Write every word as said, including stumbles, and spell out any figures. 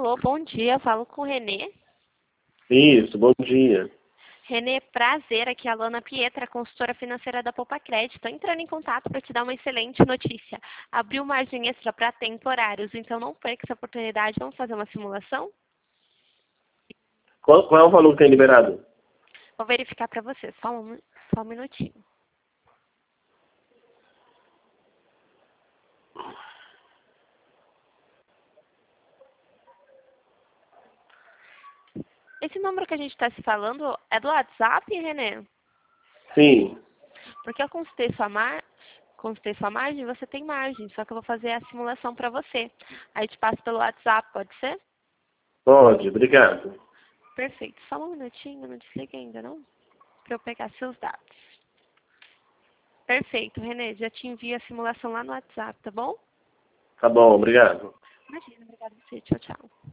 Alô, bom dia. Eu falo com o Renê. Isso, bom dia. Renê, prazer. Aqui é a Luana Pietra, consultora financeira da Poupa Crédito. Estou entrando em contato para te dar uma excelente notícia. Abriu margem extra para temporários, então não perca essa oportunidade. Vamos fazer uma simulação? Qual, qual é o valor que tem liberado? Vou verificar para você. Só um, só um minutinho. Esse número que a gente está se falando é do WhatsApp, Renê? Sim. Porque eu consultei sua, mar... consultei sua margem, você tem margem, só que eu vou fazer a simulação para você. Aí te passo pelo WhatsApp, pode ser? Pode, obrigado. Perfeito. Só um minutinho, não desliguei ainda não? Para eu pegar seus dados. Perfeito, Renê, já te envio a simulação lá no WhatsApp, tá bom? Tá bom, obrigado. Imagina, obrigada a você. Tchau, tchau.